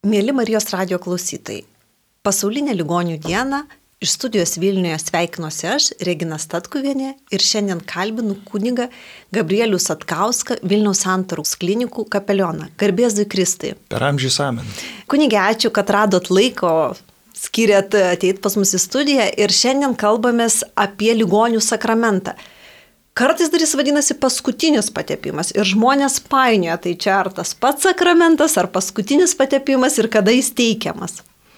Mėly Marijos radijo klausytojai, pasaulinę ligonių dieną iš studijos Vilniuje sveikinuosi aš, Regina Statkuvienė, ir šiandien kalbinu kunigą Gabrielių Satkauską, Vilniaus Santaros klinikų kapelioną. Garbės Jėzui Kristui. Per amžius amen. Kunigė, ačiū, kad radot laiko, skyrėt ateit pas mus į studiją ir šiandien kalbamės apie ligonių sakramentą. Kartais dar jis vadinasi paskutinis patepimas ir žmonės painioja, tai čia ar tas pats sakramentas, ar paskutinis patepimas ir kada jis teikiamas.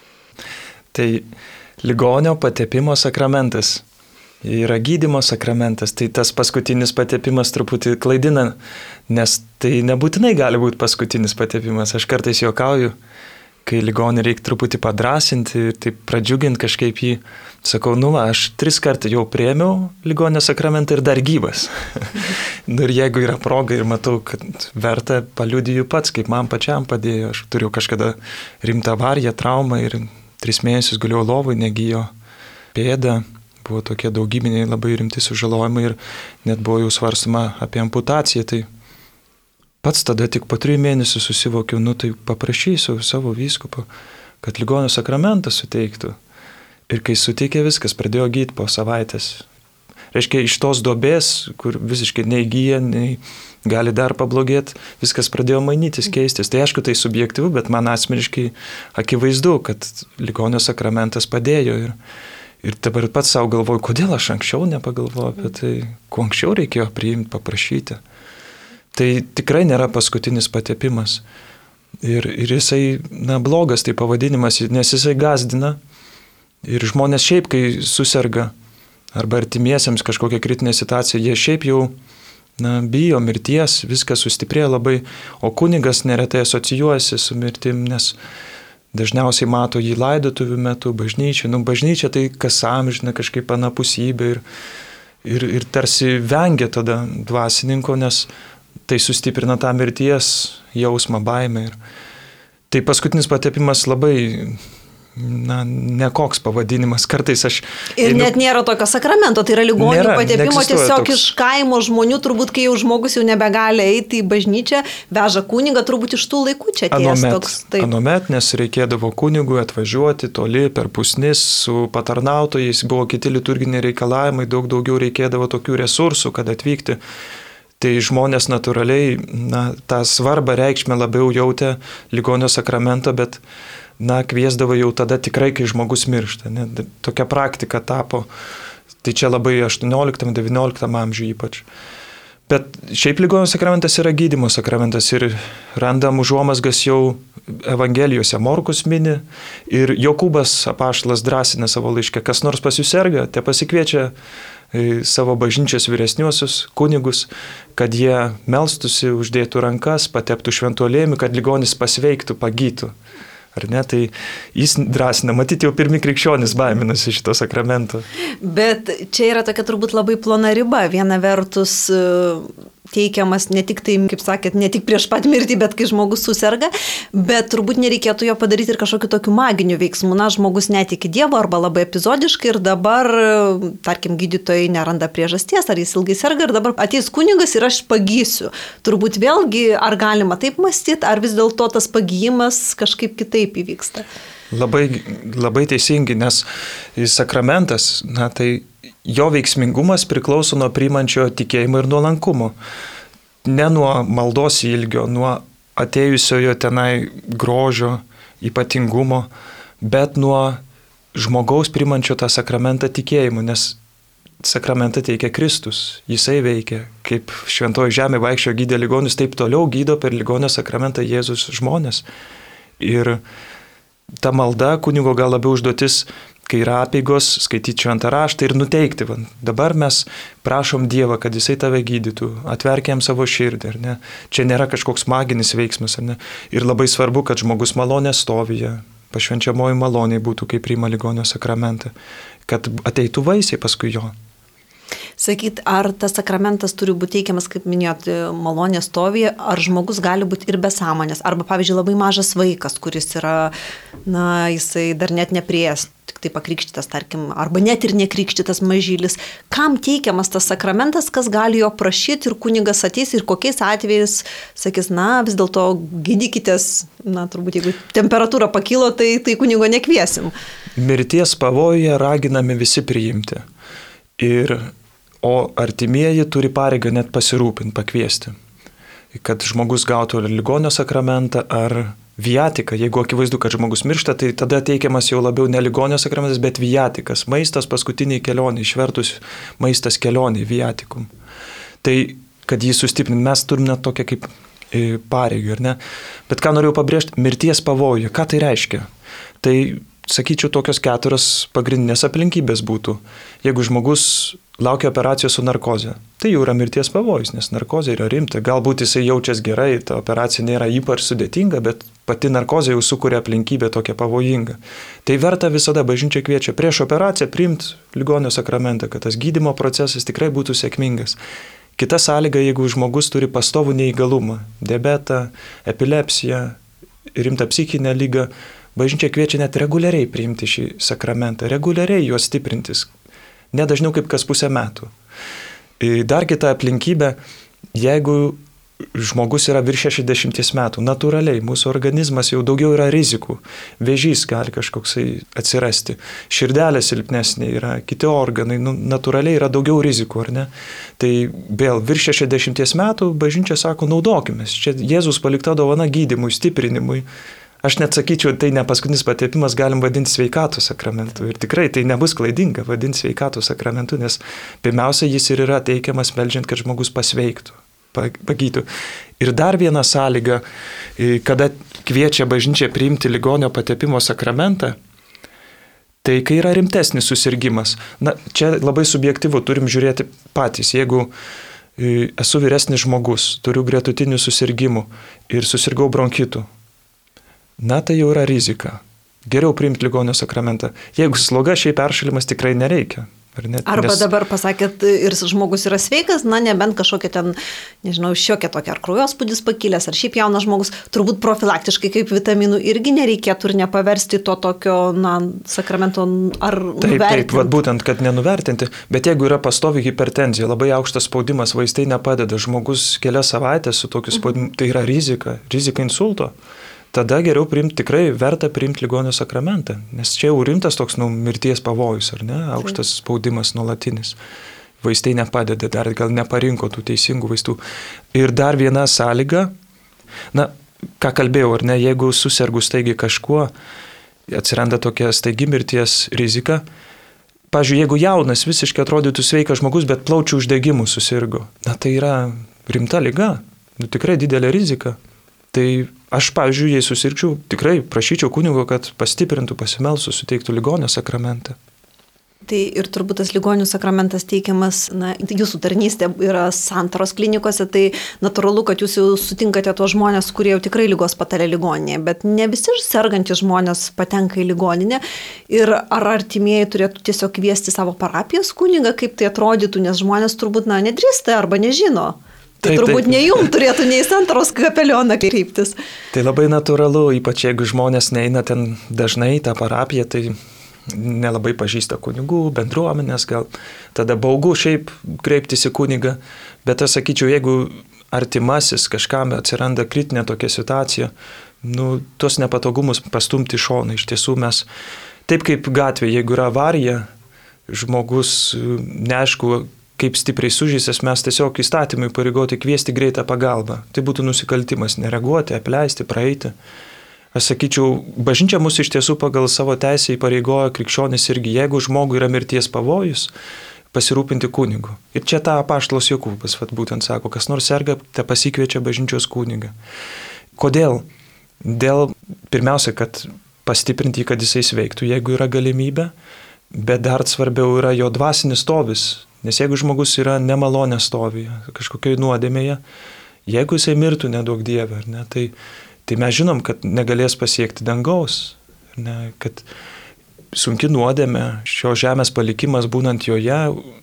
Tai ligonio patepimo sakramentas yra gydymo sakramentas, tai tas paskutinis patepimas truputį klaidina, nes tai nebūtinai gali būti paskutinis patepimas. Aš kartais juokauju, kai ligonį reikia truputį padrasinti ir taip pradžiuginti kažkaip jį. Sakau, aš 3 kartų jau priėmiau ligonio sakramentą ir dar gyvas. Ir jeigu yra proga ir matau, kad verta, paliudiju pats, kaip man pačiam padėjo. Aš turiu kažkada rimtą avariją, traumą ir 3 mėnesius guliau lovoj, negijo pėda. Buvo tokie daugybiniai labai rimti sužalojimai ir net buvo jau svarstama apie amputaciją. Tai pats tada tik po 3 mėnesių susivokiau, tai paprašysiu savo vyskupo, kad ligonio sakramentą suteiktų. Ir kai suteikė, viskas pradėjo gydyti po savaitės. Reiškia, iš tos duobės, kur visiškai neįgyja, nei gali dar pablogėti, viskas pradėjo mainytis, keistis. Tai aišku, tai subjektyvu, bet man asmeniškai akivaizdu, kad ligonio sakramentas padėjo. Ir dabar pats savo galvoju, kodėl aš anksčiau nepagalvojau apie tai, kuo anksčiau reikėjo priimti, paprašyti. Tai tikrai nėra paskutinis patepimas. Ir jisai, blogas tai pavadinimas, nes jisai gazdina. Ir žmonės šiaip, kai susirga, arba artimiesiems kažkokia kritinė situacija, jie šiaip jau bijo mirties, viskas sustiprėja labai, o kunigas neretai asocijuojasi su mirtim, nes dažniausiai mato jį laidotuvių metu, bažnyčia. Bažnyčia tai kas amžina, kažkaip anapusybė ir tarsi vengia tada dvasininko, nes tai sustiprina tą mirties jausmą, baimę. Tai paskutinis patepimas labai nekoks pavadinimas, kartais aš... Ir net nėra tokio sakramento, tai yra ligonių patepimo, tiesiog iš kaimo žmonių, turbūt kai jau žmogus jau nebegali eiti į bažnyčią, veža kunigą, turbūt iš tų laikų čia ties toks. Anomet, nes reikėdavo kunigui atvažiuoti toli per pusnis su patarnautojais, buvo kiti liturginiai reikalavimai, daug daugiau reikėdavo tokių resursų, kad atvykti. Tai žmonės natūraliai tą svarbą reikšmę labiau jautė ligonio sakramento, bet kviesdavo jau tada tikrai, kai žmogus miršta. Tokia praktika tapo. Tai čia labai 18-19 amžiuje ypač. Bet šiaip ligonio sakramentas yra gydymo sakramentas ir randam užuomazgas jau Evangelijose. Morkus mini ir Jokūbas apaštalas drąsina savo laiške. Kas nors pas jūs serga, te pasikviečia savo bažnyčios vyresniuosius kunigus, kad jie melstųsi, uždėtų rankas, pateptų šventu aliejumi, kad ligonis pasveiktų, pagytų. Ar ne? Tai jis drąsina, matyti jau pirmi krikščionys baiminasi šito sakramento. Bet čia yra tokia turbūt labai plona riba. Viena vertus teikiamas ne tik tai, kaip sakėt, ne tik prieš pat mirtį, bet kai žmogus susirga, bet turbūt nereikėtų jo padaryti ir kažkokiu tokiu maginiu veiksmu. Žmogus netiki Dievo arba labai epizodiškai ir dabar, tarkim, gydytojai neranda priežasties, ar jis ilgai serga ir dabar ateis kunigas ir aš pagysiu. Turbūt vėlgi, ar galima taip mąstyti, ar vis dėlto tas pagyjimas kažkaip kitaip įvyksta? Labai teisingi, nes sakramentas, tai jo veiksmingumas priklauso nuo priimančio tikėjimo ir nuolankumo. Ne nuo maldos ilgio, nuo atėjusiojo tenai grožio, ypatingumo, bet nuo žmogaus priimančio tą sakramentą tikėjimu, nes sakramentą teikia Kristus, jisai veikia. Kaip šventoji žemė vaikščiojo gydė ligonius, taip toliau gydo per ligonio sakramentą Jėzus žmonės. Ir ta malda kunigo gal labiau užduotis, kai yra apeigos, skaityti šventą raštą ir nuteikti. Dabar mes prašom Dievą, kad jisai tave gydytų, atverkiam savo širdį, ar ne? Čia nėra kažkoks maginis veiksmas, ar ne? Ir labai svarbu, kad žmogus malonė stovyje, pašvenčiamoji maloniai būtų, kai priima ligonio sakramentą, kad ateitų vaisiai paskui jo. Sakyt, ar tas sakramentas turi būti teikiamas, kaip minėjot, malonės stovyje, ar žmogus gali būti ir be sąmonės, arba, pavyzdžiui, labai mažas vaikas, kuris yra, jisai dar net nepriėjęs, tik štai pakrikštytas, tarkim, arba net ir nekrikštytas mažylis, kam teikiamas tas sakramentas, kas gali jo prašyti ir kunigas ateis ir kokiais atvejais sakys, na, vis dėlto gydykitės, na, turbūt jeigu temperatūra pakilo, tai kunigo nekviesim. Mirties pavojuje raginami visi priimti. O artimieji turi pareigą net pasirūpinti, pakviesti, kad žmogus gautų ligonio sakramentą ar viatiką. Jeigu akivaizdu, kad žmogus miršta, tai tada teikiamas jau labiau ne ligonio sakramentas, bet viatikas. Maistas paskutiniai kelionė, išvertus maistas kelionė, viatikum. Tai, kad jį sustiprinti, mes turime tokią kaip pareigą, ar ne? Bet ką norėjau pabrėžti, mirties pavojuje, ką tai reiškia? Tai, sakyčiau, tokios 4 pagrindinės aplinkybės būtų. Jeigu žmogus laukia operacijos su narkoze, tai jau yra mirties pavojus, nes narkozė yra rimta. Galbūt jisai jaučiasi gerai, ta operacija nėra ypač sudėtinga, bet pati narkozė jau sukuria aplinkybę tokią pavojingą. Tai verta visada, bažnyčia kviečia prieš operaciją priimti ligonio sakramentą, kad tas gydymo procesas tikrai būtų sėkmingas. Kita sąlyga, jeigu žmogus turi pastovų neįgalumą, diabetą, epilepsiją, rimtą psichinę ligą, bažnyčia kviečia net reguliariai priimti šį sakramentą, reguliariai juos stiprintis, ne dažniau kaip kas pusę metų. Dar kita aplinkybė, jeigu žmogus yra virš 60 metų, natūraliai mūsų organizmas jau daugiau yra rizikų, vėžys gali kažkoksai atsirasti, širdelė silpnesnė yra, kiti organai, natūraliai yra daugiau rizikų, ar ne? Tai vėl virš 60 metų bažnyčia sako, naudokimės, čia Jėzus palikta dovana gydymui, stiprinimui. Aš net sakyčiau, tai ne paskutinis patepimas, galim vadinti sveikatos sakramentu. Ir tikrai tai nebus klaidinga vadinti sveikatos sakramentu, nes pirmiausia, jis ir yra teikiamas meldžiant, kad žmogus pasveiktų, pagytų. Ir dar viena sąlyga, kada kviečia bažnyčia priimti ligonio patepimo sakramentą, tai kai yra rimtesnis susirgimas. Na, čia labai subjektyvu, turim žiūrėti patys. Jeigu esu vyresnis žmogus, turiu gretutinių susirgimų ir susirgau bronchitų, na, tai jau yra rizika. Geriau priimti ligonio sakramentą. Jeigu sloga, šiaip peršalimas tikrai nereikia. Arba dabar pasakėt, ir žmogus yra sveikas, na, nebent kažkokia ten, nežinau, šiokia tokia, ar kraujospūdis pakilęs, ar šiaip jaunas žmogus, turbūt profilaktiškai kaip vitaminų irgi nereikėtų ir nepaversti to tokio, na, sakramento ar nuvertinti. Taip, vat būtent, kad nenuvertinti, bet jeigu yra pastovi hipertenzija, labai aukštas spaudimas, vaistai nepadeda, žmogus kelias savaitės su tokiu spaudimu, tai yra rizika insulto. Tada geriau tikrai verta priimti ligonio sakramentą, nes čia jau rimtas toks mirties pavojus, ar ne, aukštas spaudimas nuolatinis. Vaistai nepadeda, dar gal neparinko tų teisingų vaistų. Ir dar viena sąlyga, na, ką kalbėjau, ar ne, jeigu susirgu staigiai kažkuo, atsiranda tokia staigi mirties rizika. Pavyzdžiui, jeigu jaunas, visiškai atrodytų sveikas žmogus, bet plaučių uždegimų susirgo, na, tai yra rimta liga, tikrai didelė rizika. Tai aš, pavyzdžiui, jei susirgčiau, tikrai prašyčiau kunigo, kad pastiprintų, pasimelstų, suteiktų ligonio sakramentą. Tai ir turbūt tas ligonių sakramentas teikiamas, na, jūsų tarnystė yra santaros klinikose, tai natūralu, kad jūs jau sutinkate tuos žmonės, kurie jau tikrai ligos patarė ligoninėje, bet ne visi sergantys žmonės patenka į ligoninę. Ir ar artimieji turėtų tiesiog kviesti savo parapijos kunigą, kaip tai atrodytų, nes žmonės turbūt, na, nedrįsta arba nežino. Tai turbūt ne jums turėtų nei santaros kapelioną kreiptis. Tai labai natūralu, ypač jeigu žmonės neina ten dažnai į tą parapiją, tai nelabai pažįsta kunigų, bendruomenės, gal tada baugu šiaip kreiptis į kunigą. Bet aš sakyčiau, jeigu artimasis kažkam atsiranda kritinė tokia situacija, tuos nepatogumus pastumti į šoną. Iš tiesų mes, taip kaip gatvėje, jeigu yra avarija, žmogus neaišku, kaip stipriai sužeistas, mes tiesiog įstatymui pareigoti kviesti greitą pagalbą. Tai būtų nusikaltimas, nereaguoti, apleisti, praeiti. Aš sakyčiau, bažnyčia mus iš tiesų pagal savo teisę įpareigoja krikščionis irgi, jeigu žmogui yra mirties pavojus, pasirūpinti kunigu. Ir čia tą apaštalas Jokūbas būtent sako, kas nors serga, te pasikviečia bažnyčios kunigą. Kodėl? Dėl, pirmiausia, kad pastiprinti, kad jisai sveiktų, jeigu yra galimybė, bet dar svarbiau yra jo dvasinis stovis. Nes jeigu žmogus yra nemalonė stovyje, kažkokioj nuodėmėje, jeigu jisai mirtų, neduok Dieve, ne, tai mes žinom, kad negalės pasiekti dangaus, ne, kad sunki nuodėmė, šio žemės palikimas būnant joje,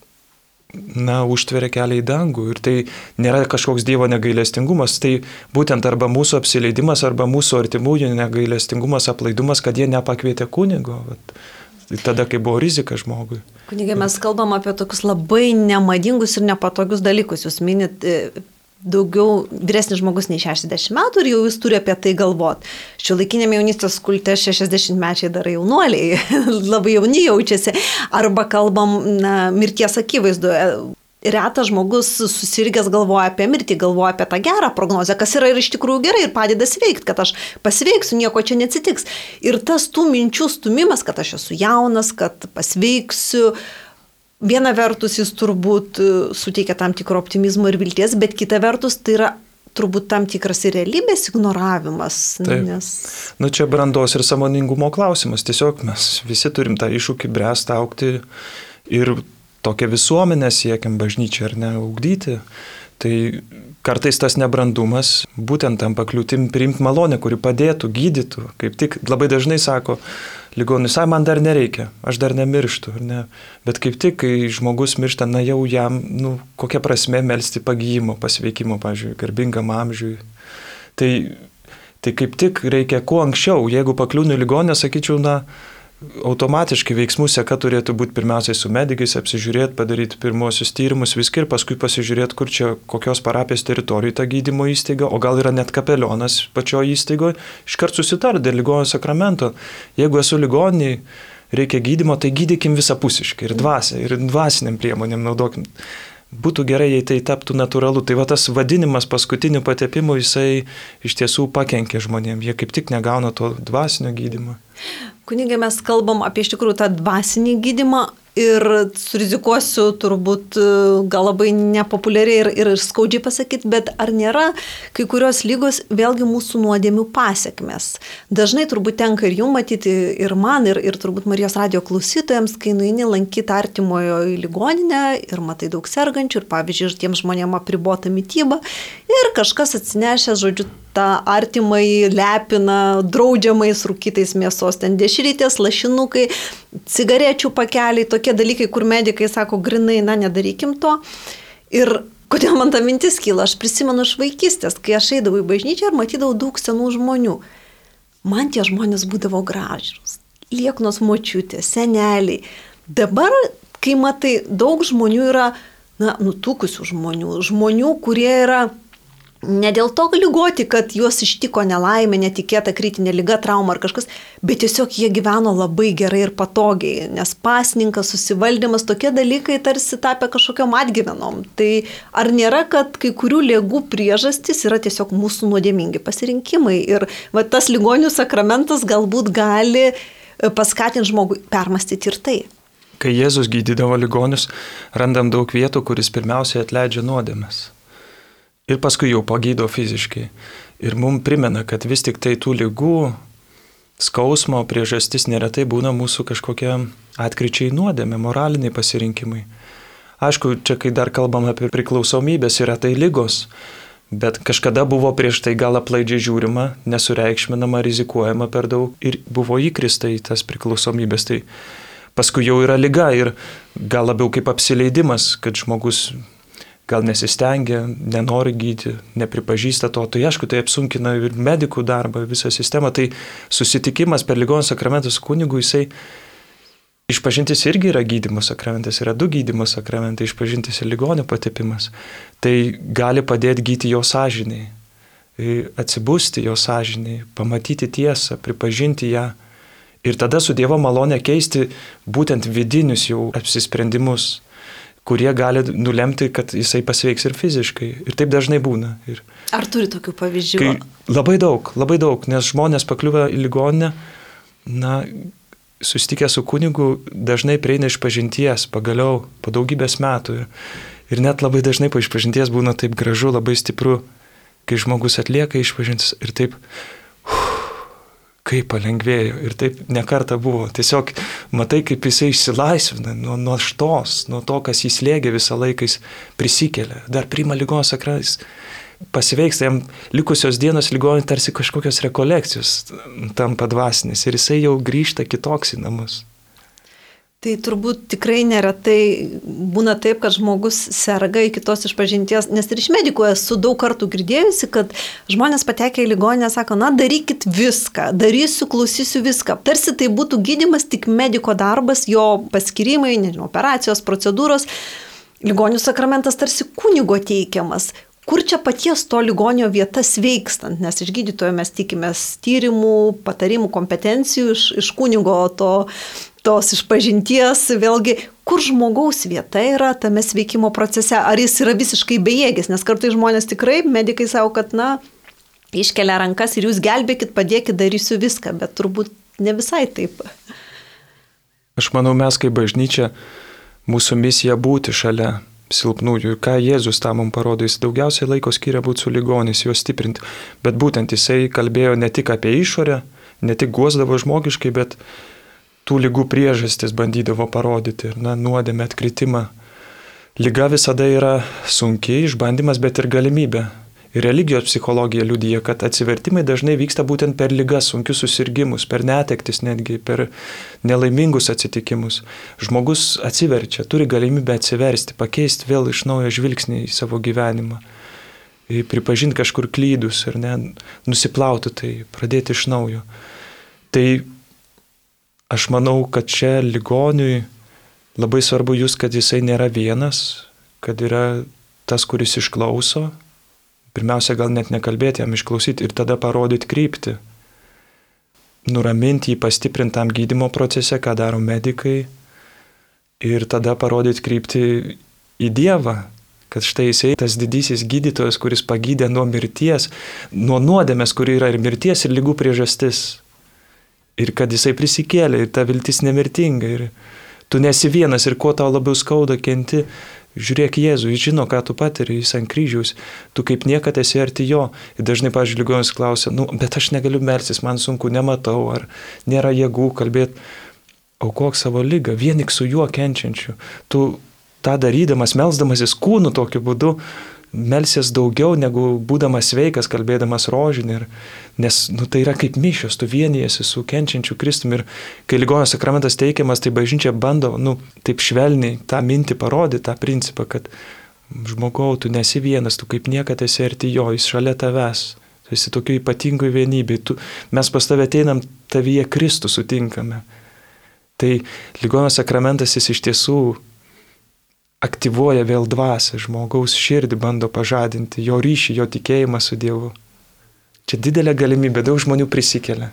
užtveria kelią į dangų. Ir tai nėra kažkoks Dievo negailestingumas, tai būtent arba mūsų apsileidimas, arba mūsų artimųjų negailestingumas, aplaidumas, kad jie nepakvietė kunigo. tada, kai buvo rizika žmogui. Kunigai, mes kalbam apie tokius labai nemadingus ir nepatogius dalykus. Jūs minit daugiau vyresnis žmogus nei 60 metų ir jau jis turi apie tai galvoti. Šiuolaikinėme jaunystės kulte 60-mečiai dar jaunuoliai, labai jauni jaučiasi. Arba kalbam mirties akivaizdoje. Retas žmogus susirgęs galvoja apie mirtį, galvoja apie tą gerą prognozę, kas yra ir iš tikrųjų gerai ir padeda sveikti, kad aš pasveiksiu, nieko čia neatsitiks. Ir tas tų minčių stumimas, kad aš esu jaunas, kad pasveiksiu, viena vertus jis turbūt suteikia tam tikro optimizmo ir vilties, bet kita vertus tai yra turbūt tam tikras ir realybės ignoravimas. Taip. Čia brandos ir sąmoningumo klausimas. Tiesiog mes visi turim tą iššūkį bręsti, augti ir tokią visuomenę siekiam bažnyčią ar ne ugdyti. Tai kartais tas nebrandumas būtent tam pakliūtim priimti malonę, kuri padėtų, gydytų. Kaip tik labai dažnai sako ligonis, man dar nereikia, aš dar nemirštu. Ar ne? Bet kaip tik, kai žmogus miršta, jau jam, kokia prasme melsti pagyjimo, pasveikimo, pavyzdžiui, garbingam amžiui. Tai kaip tik reikia kuo anksčiau, jeigu pakliūnu į ligonę, sakyčiau, automatiškai veiksmų seka turėtų būti pirmiausiai su medikais, apsižiūrėti, padaryti pirmosius tyrimus, viską ir paskui pasižiūrėti, kur čia kokios parapijos teritorijai ta gydymo įstaiga, o gal yra net kapelionas pačioje įstaigoje, iškart susitart dėl ligonio sakramento. Jeigu esu ligoniai, reikia gydymo, tai gydykim visapusiškai ir dvasiniam priemonėm naudokim. Būtų gerai, jei tai taptų natūralu. Tai tas vadinimas paskutiniu patepimu, jisai iš tiesų pakenkia žmonėm. Jie kaip tik negauna to dvasinio gydymo. Kunigai, mes kalbam apie iš tikrųjų tą dvasinį gydymą ir surizikuosiu turbūt gal labai nepopuliariai ir skaudžiai pasakyti, bet ar nėra kai kurios lygos vėlgi mūsų nuodėmių pasekmės? Dažnai turbūt tenka ir jums matyti, ir man, ir turbūt Marijos radijo klausytojams, kai nueini lankyti artimojo į ligoninę ir matai daug sergančių ir pavyzdžiui, ir tiems žmonėms apribota mityba ir kažkas atsinešęs, žodžiu, tą artimai lepina draudžiamais rūkytais mėsos, ten dešrytės, lašinukai, cigarečių pakeliai, tokie dalykai, kur medikai sako, grinai, nedarykim to. Ir kodėl man ta mintis kyla, aš prisimenu iš vaikystės, kai aš eidavau į bažnyčią ir matydavau daug senų žmonių. Man tie žmonės būdavo gražūs, lieknos močiutės, seneliai. Dabar, kai matai, daug žmonių yra, nutukusių žmonių, kurie yra ne dėl to ligoti, kad juos ištiko nelaimė, netikėta kritinė liga, trauma ar kažkas, bet tiesiog jie gyveno labai gerai ir patogiai, nes pasninkas, susivaldymas, tokie dalykai tarsi tapę kažkokiom atgyvenom. Tai ar nėra, kad kai kurių ligų priežastys yra tiesiog mūsų nuodėmingi pasirinkimai ir tas ligonių sakramentas galbūt gali paskatinti žmogų permastyti ir tai. Kai Jėzus gydydavo ligonius, randam daug vietų, kuris pirmiausiai atleidžia nuodėmes. Ir paskui jau pagydo fiziškai. Ir mums primena, kad vis tik tai tų ligų skausmo priežastis neretai būna mūsų kažkokie atkryčiai nuodėmė, moraliniai pasirinkimai. Aišku, čia kai dar kalbam apie priklausomybės, yra tai ligos, bet kažkada buvo prieš tai gal aplaidžiai žiūrima, nesureikšminama, rizikuojama per daug ir buvo įkrista į tas priklausomybės. Tai paskui jau yra liga ir gal labiau kaip apsileidimas, kad žmogus gal nesistengia, nenori gydyti, nepripažįsta to. Tai aišku, tai apsunkina ir medikų darbą, visą sistemą. Tai susitikimas per ligonio sakramentą su kunigu, jisai išpažintis irgi yra gydymo sakramentas, yra 2 gydymo sakramentai, išpažintis ir ligonio patepimas. Tai gali padėti gydyti jo sąžiniai, atsibusti jo sąžiniai, pamatyti tiesą, pripažinti ją. Ir tada su Dievo malone keisti būtent vidinius jau apsisprendimus, kurie gali nulemti, kad jisai pasveiks ir fiziškai. Ir taip dažnai būna. Ar turi tokių pavyzdžių? Labai daug, nes žmonės pakliuvę į ligoninę, susitikę su kunigu, dažnai prieina išpažinties, pagaliau, po daugybės metų. Ir net labai dažnai po išpažinties būna taip gražu, labai stipru, kai žmogus atlieka išpažintis ir taip, kaip palengvėjo. Ir taip nekarta buvo. Tiesiog matai, kaip jisai išsilaisvina nuo naštos, nuo to, kas jį slėgė visą laiką, jis prisikelia. Dar priima ligonio sakramentas, pasveiksta, jam likusios dienos ligonio tarsi kažkokios rekolekcijos tampa dvasinės ir jisai jau grįžta kitoks į namus. Tai turbūt tikrai neretai būna taip, kad žmogus serga iki tos išpažinties, nes ir iš medikų esu daug kartų girdėjusi, kad žmonės patekę į ligoninę sako, na darykit viską, darysiu, klausysiu viską. Tarsi tai būtų gydymas, tik mediko darbas, jo paskirimai, nežinau, operacijos, procedūros. Ligonių sakramentas tarsi kunigo teikiamas. Kur čia paties to ligonio vieta sveikstant, nes iš gydytojo mes tikimės tyrimų, patarimų, kompetencijų, iš kunigo tos išpažinties, vėlgi, kur žmogaus vieta yra tame sveikimo procese, ar jis yra visiškai bejėgis, nes kartais žmonės tikrai, medikai savo, kad, iškelia rankas ir jūs gelbėkit, padėkit, darysiu viską, bet turbūt ne visai taip. Aš manau, mes kaip bažnyčia, mūsų misija būti šalia silpnųjų. Ką Jėzus tą mums parodo, jis daugiausiai laiko skiria būti su ligoniais, juos stiprinti. Bet būtent jisai kalbėjo ne tik apie išorę, ne tik guosdavo žmogiškai, bet tų ligų priežastis bandydavo parodyti. Nuodėmę, atkritimą. Liga visada yra sunkiai, išbandymas, bet ir galimybė. Ir religijos psichologija liudija, kad atsivertimai dažnai vyksta būtent per ligas, sunkius susirgymus, per netektis netgi, per nelaimingus atsitikimus. Žmogus atsiverčia, turi galimybę atsiversti, pakeisti vėl iš naujo žvilgsnį į savo gyvenimą. Pripažinti kažkur klydus ir nusiplauti tai, pradėti iš naujo. Tai aš manau, kad čia ligoniui labai svarbu jūs, kad jisai nėra vienas, kad yra tas, kuris išklauso. Pirmiausia, gal net nekalbėti, jam išklausyti ir tada parodyti kryptį. Nuraminti jį pastiprintam gydymo procese, ką daro medikai. Ir tada parodyti kryptį į Dievą, kad štai jisai tas didysis gydytojas, kuris pagydė nuo mirties, nuo nuodėmės, kuri yra ir mirties, ir ligų priežastis. Ir kad jisai prisikėlė, ir ta viltis nemirtinga. Ir tu nesi vienas, ir kuo tau labiau skauda, kenti, žiūrėk Jėzų, jis žino, ką tu patiri, jis ant kryžiaus, tu kaip niekad esi arti jo. Ir dažnai, pavyzdžiui, ligonis klausia, bet aš negaliu melstis, man sunku, nematau, ar nėra jėgų kalbėti. Aukok savo ligą, vienik su juo kenčiančiu. Tu tą darydamas, melsdamasis kūnu tokiu būdu, melsies daugiau negu būdamas sveikas, kalbėdamas rožinį. Nes tai yra kaip mišios, tu vienijasi su kenčiančiu Kristumi. Ir kai ligonio sakramentas teikiamas, tai bažnyčia bando taip švelniai tą mintį parodyti, tą principą, kad žmogau, tu nesi vienas, tu kaip niekad esi arti jo, jis šalia tavęs. Tu esi tokiu ypatingu vienybei. Mes pas tave ateinam, tavyje Kristų sutinkame. Tai ligonio sakramentas jis iš tiesų aktyvuoja vėl dvasią, žmogaus širdį bando pažadinti, jo ryšį, jo tikėjimą su Dievu. Čia didelė galimybė, daug žmonių prisikelia.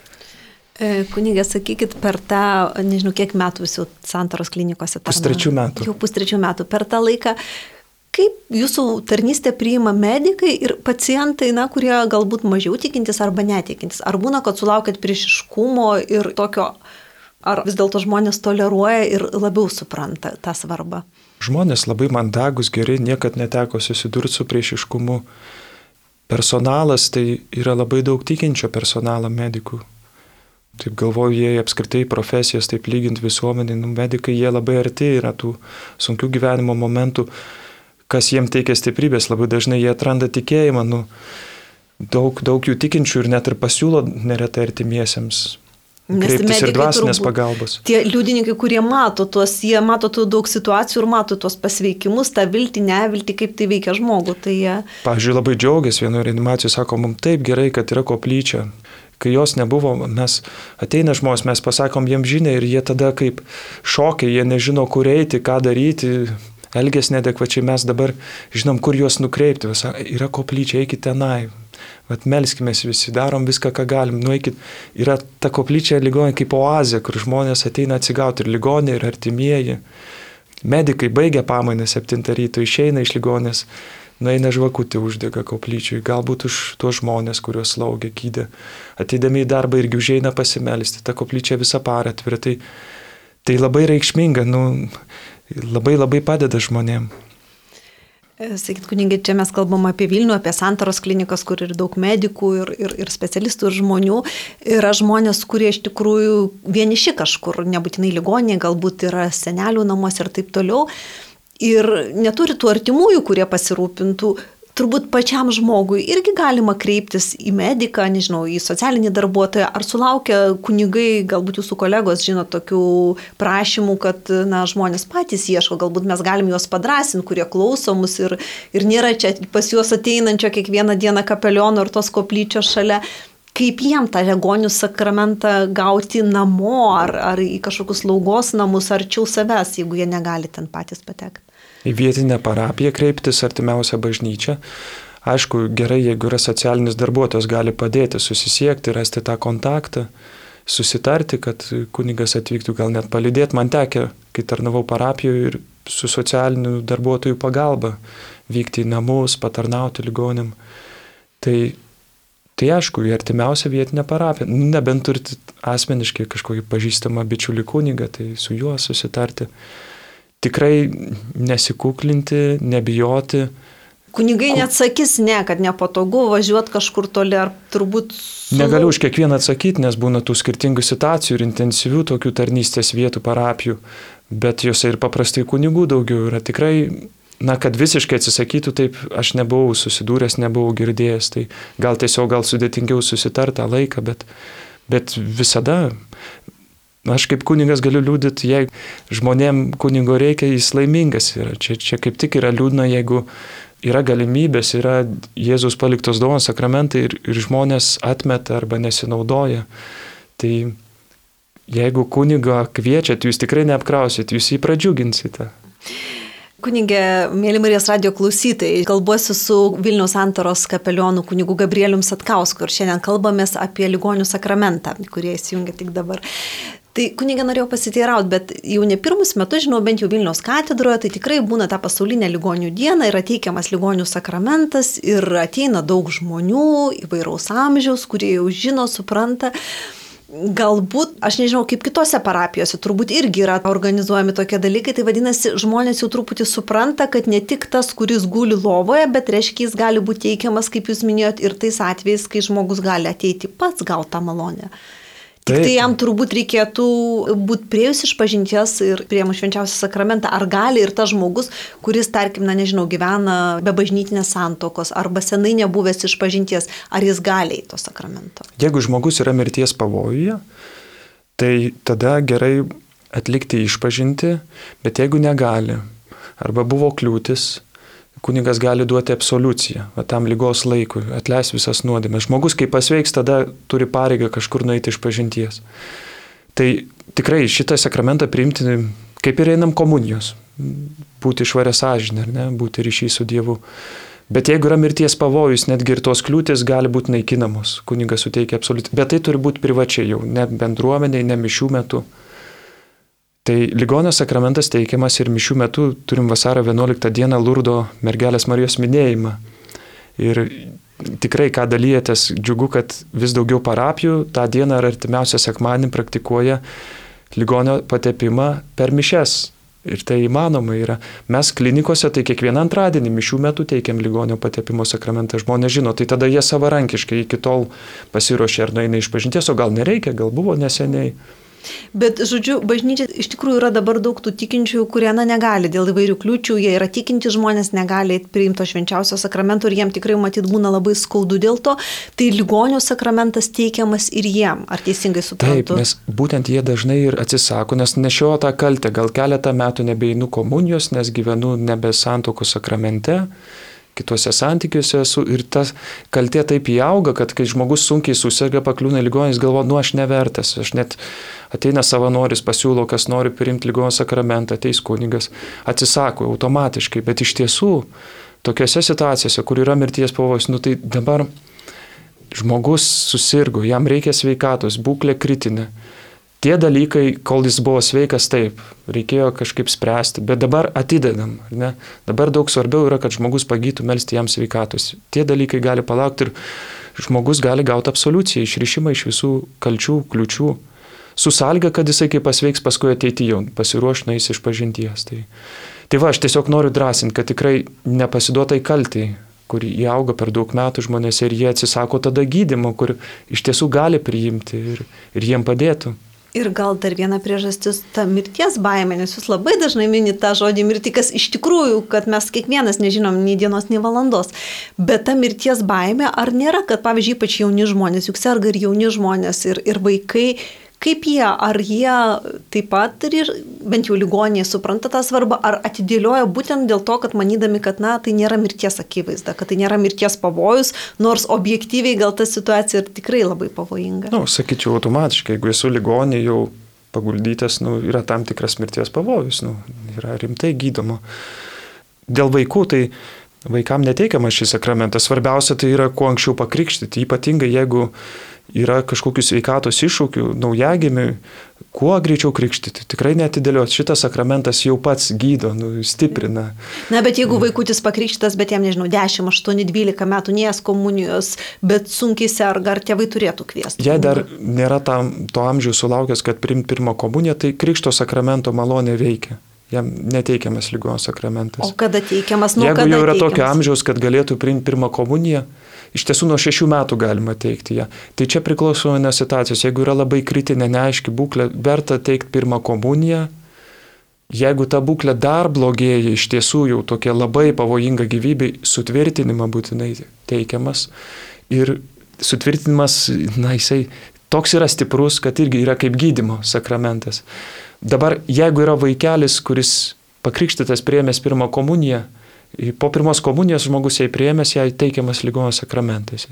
Kunigė, sakykit, per tą, nežinau, kiek metų jūs jau Santaros klinikose tarnavote? Pustrečių metų. Jau pustrečių metų. Per tą laiką, kaip jūsų tarnystę priima medikai ir pacientai, kurie galbūt mažiau tikintis arba netikintis? Ar būna, kad sulaukėt priešiškumo ir tokio, ar vis dėlto žmonės toleruoja ir labiau supranta tą svarbą? Žmonės labai mandagus, geri, niekad neteko susidurti su priešiškumu. Personalas, tai yra labai daug tikinčio personalo medikų. Taip galvoju, jie apskritai profesijas, taip lygint visuomenį, medikai, jie labai arti yra tų sunkių gyvenimo momentų, kas jiems teikia stiprybės, labai dažnai jie atranda tikėjimą, daug jų tikinčių ir net ir pasiūlo neretai artimiesiems. Kreiptis ir dvasinės pagalbos. Tie liudininkai, kurie jie mato tų daug situacijų ir mato tuos pasveikimus, tą viltį, neviltį, kaip tai veikia žmogų. Pavyzdžiui, labai džiaugiasi vienoje reanimacijoje, sako, mums taip gerai, kad yra koplyčia. Kai jos nebuvo, ateina žmonės, mes pasakom jiems žinią ir jie tada kaip šokia, jie nežino, kur eiti, ką daryti, elgiasi neadekvačiai, mes dabar žinom, kur juos nukreipti. Yra koplyčia, eikite tenai. Melskimės visi, darom viską, ką galim. Nueikit. Yra ta koplyčia ligoninė kaip oazė, kur žmonės ateina atsigauti ir ligoninė, ir artimieji. Medikai baigia pamainą 7 ryto, išeina iš ligoninės, nueina žvakutį uždega koplyčiui, galbūt už tuos žmonės, kuriuos slaugė, gydė. Ateidami į darbą irgi užeina pasimelsti, ta koplyčia visą parą atvira. Tai labai reikšminga, labai padeda žmonėm. Sakyt, kunigė, čia mes kalbam apie Vilnių, apie Santaros klinikas, kur ir daug medikų, ir specialistų, ir žmonių. Yra žmonės, kurie iš tikrųjų vieniši kažkur, nebūtinai ligoninėje, galbūt yra senelių namuose ir taip toliau. Ir neturi tų artimųjų, kurie pasirūpintų. turbūt pačiam žmogui irgi galima kreiptis į mediką, nežinau, į socialinį darbuotoją, ar sulaukia kunigai, galbūt jūsų kolegos žino tokių prašymų, kad žmonės patys ieško, galbūt mes galim juos padrąsinti, kurie klauso mus ir nėra čia pas juos ateinančio kiekvieną dieną kapeliono ir tos koplyčios šalia. Kaip jiem tą ligonių sakramentą gauti namo ar į kažkokius slaugos namus arčiau savęs, jeigu jie negali ten patys patekti? Į vietinę parapiją kreiptis, artimiausią bažnyčią. Aišku, gerai, jeigu yra socialinis darbuotojas, gali padėti susisiekti, rasti tą kontaktą, susitarti, kad kunigas atvyktų, gal net palydėti. Man tekė, kai tarnavau parapijoje ir su socialiniu darbuotojų pagalba vykti į namus, patarnauti ligonėm. Tai aišku, į artimiausią vietinę parapiją. Nebent turite asmeniškai kažkokį pažįstamą bičiulį kunigą, tai su juo susitarti. Tikrai nesikuklinti, nebijoti. Kunigai net sakys ne, kad nepatogu važiuoti kažkur toli, ar turbūt... Negaliu už kiekvieną atsakyti, nes būna tų skirtingų situacijų ir intensyvių tokių tarnystės vietų parapijų, bet jose ir paprastai kunigų daugiau yra. Tikrai, kad visiškai atsisakytų, taip aš nebuvau susidūręs, nebuvau girdėjęs, tai gal sudėtingiau susitartą laiką, bet visada... Aš kaip kunigas galiu liūdyti, jei žmonėm kunigo reikia, jis laimingas yra. Čia kaip tik yra liūdna, jeigu yra galimybės, yra Jėzus paliktos dovanos sakramentai ir žmonės atmeta arba nesinaudoja. Tai jeigu kunigo kviečiat, jūs tikrai neapkrausit, jūs jį pradžiuginsite. Kunigė, mėly Marijos radijo klausytojai, kalbuosiu su Vilniaus Santaros kapelionu kunigu Gabrielium Satkausku ir šiandien kalbamės apie ligonių sakramentą, kurie įsijungia tik dabar. Tai kunigė norėjau pasiteirauti, bet jau ne pirmus metus, žinau, bent jau Vilniaus katedroje, tai tikrai būna ta pasaulinė ligonių diena, yra teikiamas ligonių sakramentas ir ateina daug žmonių, įvairaus amžiaus, kurie jau žino, supranta. Galbūt, aš nežinau, kaip kitose parapijose, turbūt irgi yra organizuojami tokie dalykai, tai vadinasi, žmonės jau truputį supranta, kad ne tik tas, kuris guli lovoje, bet reiškia, jis gali būti teikiamas, kaip jūs minėjot, ir tais atvejais, kai žmogus gali ateiti pats gauti tą malonę. Tik tai jam turbūt reikėtų būti priėjus išpažinties ir priėmus švenčiausią sakramentą. Ar gali ir tas žmogus, kuris, tarkim, gyvena be bažnytinės santokos arba senai nebuvęs išpažinties, ar jis gali į to sakramento? Jeigu žmogus yra mirties pavojuje, tai tada gerai atlikti išpažinti, bet jeigu negali arba buvo kliūtis, kunigas gali duoti absoliuciją, tam ligos laikui, atleis visas nuodėmes. Žmogus, kai pasveiks, tada turi pareigą kažkur nueiti išpažinties. Tai tikrai šitą sakramentą priimti, kaip ir einam komunijos, būti švaria sąžinė, ar ne, būti ryšį su Dievu. Bet jeigu yra mirties pavojus, netgi ir tos kliūtis gali būti naikinamos, kunigas suteikia absoliuciją. Bet tai turi būti privačiai jau, ne bendruomeniai, ne mišių metu. Tai ligonio sakramentas teikiamas ir mišių metu turim vasario 11 dieną Lurdo mergelės Marijos minėjimą. Ir tikrai, ką dalyjatės, džiugu, kad vis daugiau parapijų tą dieną ar artimiausią sekmadienį praktikuoja ligonio patepimą per mišes. Ir tai įmanoma yra. Mes klinikose tai kiekvieną antradienį mišių metu teikiam ligonio patepimo sakramentą. Žmonės žino, tai tada jie savarankiškai iki tol pasiruošė ar nueina išpažinties, o gal nereikia, gal buvo neseniai. Bet, žodžiu, bažnyčia iš tikrųjų yra dabar daug tų tikinčių, kurie negali dėl įvairių kliūčių, jie yra tikinti žmonės, negali priimti švenčiausio sakramento ir jiem tikrai matyt būna labai skaudu dėl to, tai ligonių sakramentas teikiamas ir jiem, ar teisingai suprantu? Taip, nes būtent jie dažnai ir atsisako, nes nešioja tą kaltę, gal keletą metų nebeinu komunijos, nes gyvenu nebe santuokos sakramente. Kitose santykiuose esu ir ta kaltė taip įauga, kad kai žmogus sunkiai susirga, pakliūna į ligoninę, jis galvoja, aš nevertas, aš net ateina savanoris, pasiūlo, kas nori priimti ligonio sakramentą, ateis kunigas, atsisako automatiškai, bet iš tiesų tokiose situacijose, kur yra mirties pavojus, tai dabar žmogus susirgo, jam reikia sveikatos, būklė kritinė. Tie dalykai, kol jis buvo sveikas, taip, reikėjo kažkaip spręsti, bet dabar atidedam, ne? Dabar daug svarbiau yra, kad žmogus pagytų, melsti jam sveikatos. Tie dalykai gali palaukti ir žmogus gali gauti absoliuciją, išrišimą iš visų kalčių, kliučių, su sąlyga, kad jisai kaip pasveiks, paskui ateityje pasiruoš nueis išpažinties. Tai aš tiesiog noriu drąsinti, kad tikrai nepasiduotai kaltai, kur įauga per daug metų žmonėse ir jie atsisako tada gydymo, kur iš tiesų gali priimti ir jiem padėtų. Ir gal dar viena priežastis ta mirties baimė, nes jūs labai dažnai minite tą žodį mirtį, kas iš tikrųjų, kad mes kiekvienas nežinom nei dienos, nei valandos. Bet ta mirties baimė, ar nėra, kad pavyzdžiui, ypač jauni žmonės, juk serga ir jauni žmonės, ir vaikai, kaip jie, ar jie taip pat, bent jau ligoniai, supranta tą svarbą, ar atidėlioja būtent dėl to, kad manydami, kad tai nėra mirties akivaizda, kad tai nėra mirties pavojus, nors objektyviai gal ta situacija tikrai labai pavojinga. Sakyčiau, automatiškai, jeigu esu ligonė, jau paguldytas, yra tam tikras mirties pavojus, yra rimtai gydomo. Dėl vaikų, tai vaikam neteikiamas šis sakramentas. Svarbiausia tai yra kuo anksčiau pakrikštyti, ypatingai jeigu yra kažkokių sveikatos iššūkių, naujagimiui, kuo greičiau krikštyti. Tikrai neatidėliot. Šitas sakramentas jau pats gydo, stiprina. Bet jeigu vaikutis pakrikštytas, bet jam, 10, 8, 12 metų neės komunijos, bet sunkiai serga, ar tėvai turėtų kviesti? Jei dar nėra to amžiaus sulaukęs, kad priimti pirmą komuniją, tai krikšto sakramento malonė veikia. Jam neteikiamas ligos sakramentas. O kada teikiamas? Jeigu jau yra tokio amžiaus, kad galėtų priimti pirmą komuniją, iš tiesų nuo 6 metų galima teikti ją. Tai čia priklauso nuo situacijos. Jeigu yra labai kritinė, neaiški būklė, verta teikti pirmą komuniją. Jeigu ta būklė dar blogėja, iš tiesų jau tokia labai pavojinga gyvybei, sutvirtinimą būtinai teikiamas. Ir sutvirtinimas, jisai toks yra stiprus, kad irgi yra kaip gydymo sakramentas. Dabar, jeigu yra vaikelis, kuris pakrikštytas priėmęs pirmą komuniją, po pirmos komunijos žmogus jai priėmęs, jai teikiamas ligos sakramentas.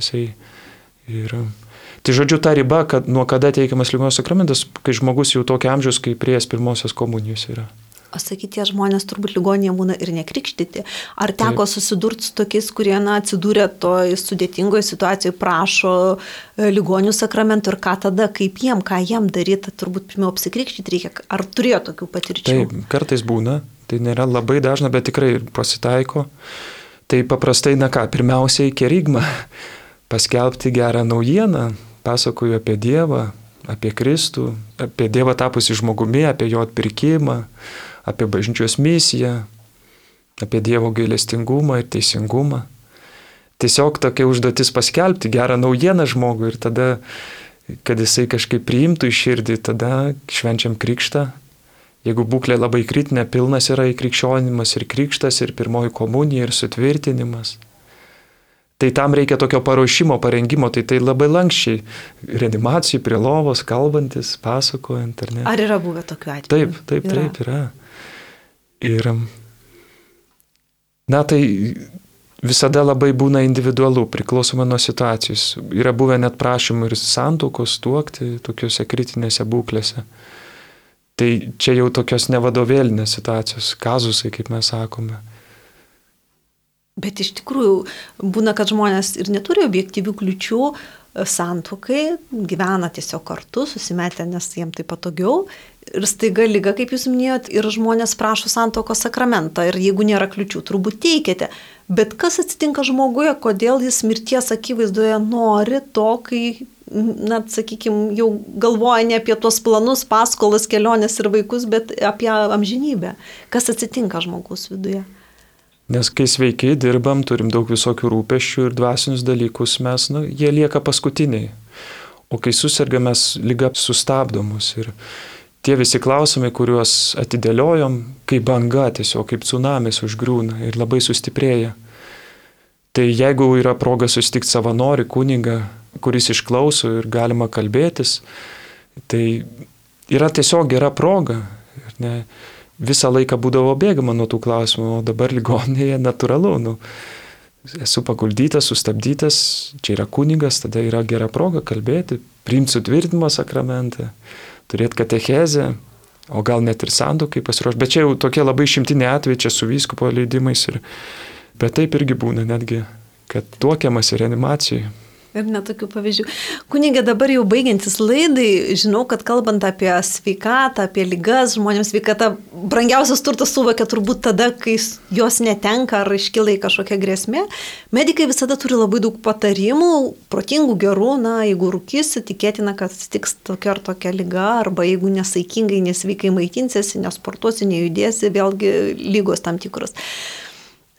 Tai žodžiu, ta riba, kad nuo kada teikiamas ligos sakramentas, kai žmogus jau tokio amžiaus, kai priėjęs pirmosios komunijos yra. O sakyti, tie žmonės turbūt ligoninėje būna ir nekrikštyti. Ar teko susidurti su tokiais, kurie atsidūrė toj sudėtingoje situacijoje, prašo ligonių sakramentų ir ką tada, ką jiem daryti, turbūt pirmiau apsikrikštyti reikia. Ar turėjo tokių patirčių? Taip, kartais būna, tai nėra labai dažna, bet tikrai pasitaiko. Tai paprastai, pirmiausiai kerigma, paskelbti gerą naujieną, pasakoju apie Dievą, apie Kristų, apie Dievą tapusį žmogumi, apie jo atpirkimą, apie bažnyčios misiją, apie Dievo gailestingumą ir teisingumą. Tiesiog tokia užduotis paskelbti gerą naujieną žmogui ir tada, kad jisai kažkaip priimtų į širdį, tada švenčiam krikštą. Jeigu būklė labai kritinė, pilnas yra įkrikščionimas ir krikštas, ir pirmoji komunija, ir sutvirtinimas. Tai tam reikia tokio paruošimo, parengimo, tai labai lankščiai, reanimacijų, prie lovos, kalbantis, pasakojant, ar ne. Ar yra buvę tokiu atveju? Taip, yra. Ir, tai visada labai būna individualu, priklausoma nuo situacijos. Yra buvę net prašymų ir santuokos tuokti tokiuose kritinėse būklėse. Tai čia jau tokios nevadovėlinės situacijos, kazusai, kaip mes sakome. Bet iš tikrųjų būna, kad žmonės ir neturi objektyvių kliučių santuokai, gyvena tiesiog kartu, susimetę, nes jiems tai patogiau. Ir staiga liga, kaip jūs minėjot, ir žmonės prašo santuokos sakramentą. Ir jeigu nėra kliučių, turbūt teikiate. Bet kas atsitinka žmoguje, kodėl jis mirties akivaizdoje nori to, kai, sakykime, jau galvoja ne apie tuos planus, paskolas, keliones ir vaikus, bet apie amžinybę. Kas atsitinka žmogaus viduje? Nes kai sveiki dirbam, turim daug visokių rūpesčių ir dvasinius dalykus, jie lieka paskutiniai. O kai susirgam, mes liga sustabdomus. Ir tie visi klausimai, kuriuos atidėliojom, kaip banga tiesiog, kaip tsunamis užgriūna ir labai sustiprėja. Tai jeigu yra proga susitikti savanorį, kunigą, kuris išklauso ir galima kalbėtis, tai yra tiesiog gera proga. Visą laiką būdavo bėgama nuo tų klausimų, o dabar ligoninėje natūralu. Esu paguldytas, sustabdytas, čia yra kunigas, tada yra gera proga kalbėti, priimti sutvirtinimo sakramentą, turėti katechezę, o gal net ir santuokai pasiruošti. Bet čia jau tokie labai išimtiniai atvejai, čia su vyskupo leidimais. Bet taip irgi būna netgi, kad tuokiamas ir reanimacijai. Ir netokių pavyzdžių. Kunigė, dabar jau baigiantis laidai, žinau, kad kalbant apie sveikatą, apie ligas, žmonėms sveikata brangiausias turtas suvokia turbūt tada, kai jos netenka ar iškyla į kažkokią grėsmę. Medikai visada turi labai daug patarimų, protingų, gerų, jeigu rūkysi, tikėtina, kad stiks tokia ar tokia liga, arba jeigu nesaikingai, nesveikai maitinsiesi, nesportuosi, nejudėsi, vėlgi lygos tam tikros.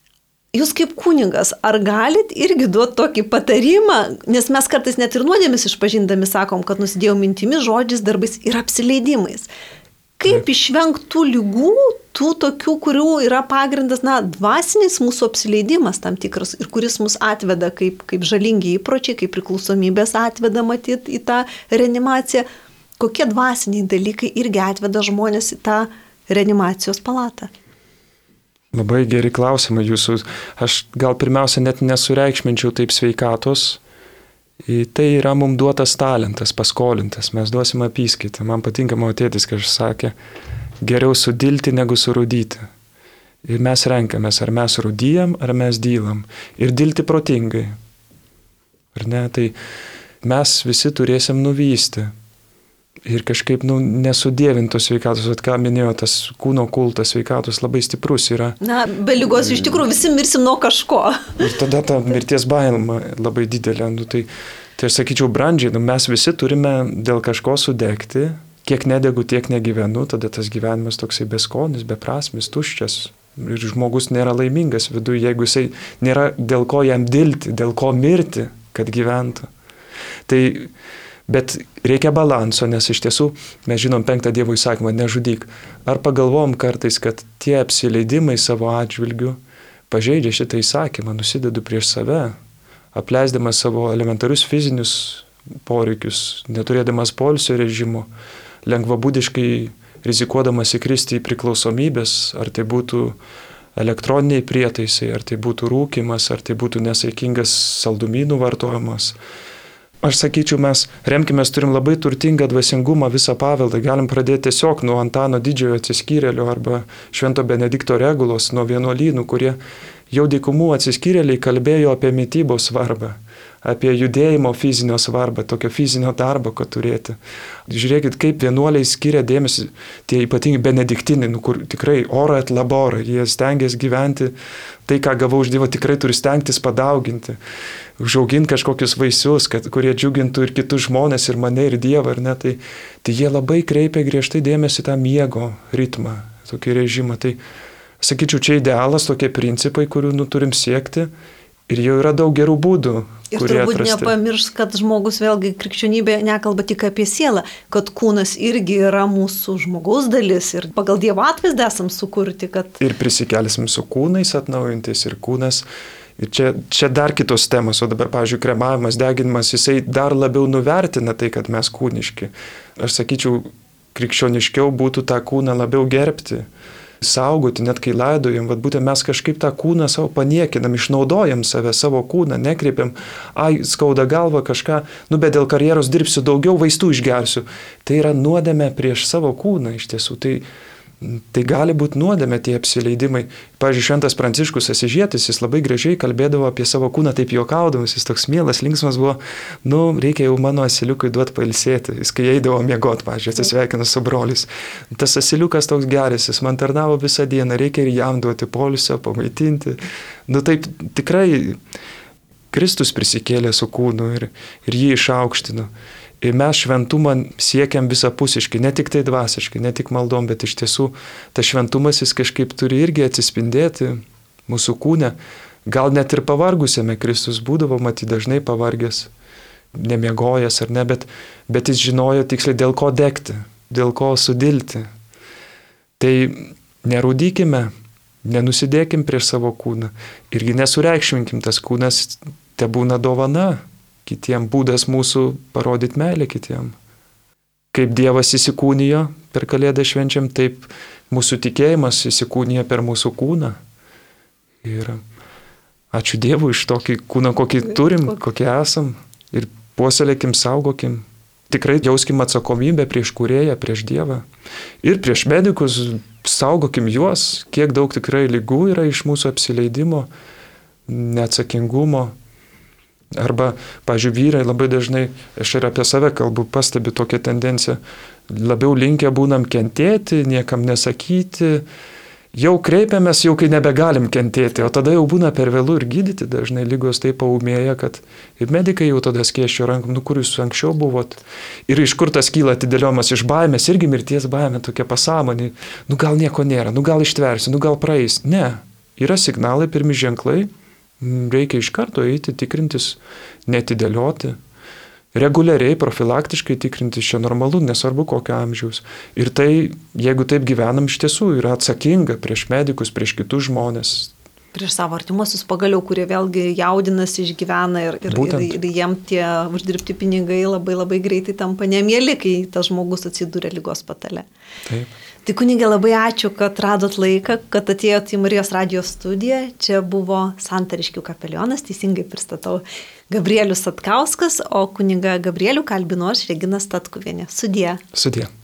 jūs kaip kunigas, ar galit irgi duoti tokį patarimą, nes mes kartais net ir nuodėmis išpažindami sakom, kad nusidėjau mintimis, žodžiais, darbais ir apsileidimais. Kaip išvengti tų lygų, tų tokių, kurių yra pagrindas, dvasinis mūsų apsileidimas tam tikras ir kuris mus atveda kaip žalingi įpročiai, kaip priklausomybės atveda matyti į tą reanimaciją. Kokie dvasiniai dalykai irgi atveda žmonės į tą reanimacijos palatą? Labai geri klausimai jūsų. Aš gal pirmiausia net nesureikšminčiau taip sveikatos. Tai yra mums duotas talentas, paskolintas. Mes duosime apyskaitą. Man patinka mano tėtis, kai aš sakė, geriau sudilti negu surūdyti. Ir mes renkamės, ar mes rūdyjam, ar mes dylam. Ir dilti protingai. Ar ne? Tai mes visi turėsim nuvysti. Ir kažkaip nesudėvintos sveikatos, ką minėjo, tas kūno kultas sveikatos labai stiprus yra. Be lygos iš tikrųjų visi mirsim nuo kažko. Ir tada ta mirties baimė labai didelė. Tai aš sakyčiau, brandžiai, mes visi turime dėl kažko sudegti, kiek nedegu, tiek negyvenu, tada tas gyvenimas toksai beskonis, beprasmis, tuščias. Ir žmogus nėra laimingas viduje, jeigu jisai nėra dėl ko jam dilti, dėl ko mirti, kad gyventų. Bet reikia balanso, nes iš tiesų mes žinom 5 Dievo įsakymą, nežudyk. Ar pagalvom kartais, kad tie apsileidimai savo atžvilgiu pažeidžia šitą įsakymą, nusidedu prieš save, apleisdamas savo elementarius fizinius poreikius, neturėdamas poilsio režimo, lengvabūdiškai rizikuodamas įkristi į priklausomybės, ar tai būtų elektroniniai prietaisai, ar tai būtų rūkymas, ar tai būtų nesaikingas saldumynų vartojimas. Aš sakyčiau, mes remkimės, turim labai turtingą dvasingumą, visą paveldą. Galim pradėti tiesiog nuo Antano Didžiojo atsiskyrėlio arba Švento Benedikto Regulos, nuo vienuolynų, kurie jau dykumų atsiskyrėliai kalbėjo apie mitybos svarbą, apie judėjimo fizinio svarbą, tokio fizinio darbo, kad turėti. Žiūrėkit, kaip vienuoliai skiria dėmesį, tie ypatingi benediktinai, kur tikrai ora et labora, jie stengiasi gyventi, tai, ką gavau iš Dievo, tikrai turi stengtis padauginti, užauginti kažkokius vaisius, kurie džiugintų ir kitus žmonės, ir mane, ir Dievą, ar ne, tai jie labai kreipia griežtai dėmesį tą miego ritmą, tokį režimą. Tai, sakyčiau, čia idealas, tokie principai, kurių turim siekti. Ir jau yra daug gerų būdų. Ir turbūt nepamirš, kad žmogus vėlgi krikščionybė nekalba tik apie sielą, kad kūnas irgi yra mūsų žmogaus dalis ir pagal Dievo atvaizdą esam sukurti. Ir prisikelsim su kūnais atnaujintis ir kūnas. Ir čia dar kitos temos, o dabar, pavyzdžiui, kremavimas, deginimas, jisai dar labiau nuvertina tai, kad mes kūniški. Aš sakyčiau, krikščioniškiau būtų tą kūną labiau gerbti, saugoti, net kai laidojam, būtent mes kažkaip tą kūną savo paniekinam, išnaudojam save, savo kūną, nekreipiam, skauda galva kažką, bet dėl karjeros dirbsiu daugiau, vaistų išgersiu. Tai yra nuodėmė prieš savo kūną iš tiesų. Tai gali būti nuodėmė tie apsileidimai. Pavyzdžiui, Šventas Pranciškus Asyžietis, jis labai gražiai kalbėdavo apie savo kūną, taip juokaudamas, jis toks mielas, linksmas buvo, reikia jau mano asiliukui duoti pailsėti. Jis kai eidavo miegoti, pavyzdžiui, atsisveikino su broliais. Tas asiliukas toks geras, jis man tarnavo visą dieną, reikia ir jam duoti poilsio, pamaitinti. Taip tikrai Kristus prisikėlė su kūnu ir jį išaukštino. Ir mes šventumą siekiam visapusiškai, ne tik tai dvasiškai, ne tik maldom, bet iš tiesų tas šventumas jis kažkaip turi irgi atsispindėti mūsų kūne. Gal net ir pavargusiame Kristus būdavo, matyt, dažnai pavargęs, nemiegojęs ar ne, bet jis žinojo tiksliai dėl ko degti, dėl ko sudilti. Tai nerūdykime, nenusidėkim prieš savo kūną irgi nesureikšminkim, tas kūnas te būna dovana. Kitiem būdas mūsų parodyti meilę kitiem. Kaip Dievas įsikūnijo per Kalėdą švenčiam, taip mūsų tikėjimas įsikūnija per mūsų kūną. Ir ačiū Dievui iš tokį kūną, kokį turim, kokį esam. Ir puoselėkim, saugokim. Tikrai jauskim atsakomybę prieš Kūrėją, prieš Dievą. Ir prieš medikus saugokim juos, kiek daug tikrai ligų yra iš mūsų apsileidimo, neatsakingumo. Arba, pavyzdžiui, vyrai labai dažnai, aš ir apie save kalbu, pastebiu tokią tendenciją, labiau linkę būnam kentėti, niekam nesakyti, jau kreipiamės, jau kai nebegalim kentėti, o tada jau būna per vėlų ir gydyti, dažnai lygos taip paūmėja, kad ir medikai jau tada skėsčio rankom, kur jūs anksčiau buvot. Ir iš kur tas kyla atidėliomas iš baimės, irgi mirties baimė, tokia pasąmonė, gal nieko nėra, gal ištversiu, gal praeis. Ne, yra signalai, pirmi ženklai, reikia iš karto eiti, tikrintis, netidėlioti. Reguliariai, profilaktiškai tikrintis, čia normalu, nesvarbu kokio amžiaus. Ir tai, jeigu taip gyvenam, iš tiesų yra atsakinga prieš medikus, prieš kitus žmonės. Prieš savo artimuosius pagaliau, kurie vėlgi jaudinasi, išgyvena ir jiem tie uždirbti pinigai labai labai greitai tampa nemieli, kai tas žmogus atsidūrė ligos patale. Taip. Tai kunigė, labai ačiū, kad radot laiką, kad atėjot į Marijos radijo studiją. Čia buvo Santariškių kapelionas, teisingai pristatau, Gabrielius Satkauskas, o kunigą Gabrielių kalbinu aš, Regina Statkuvienė. Sudie. Sudie.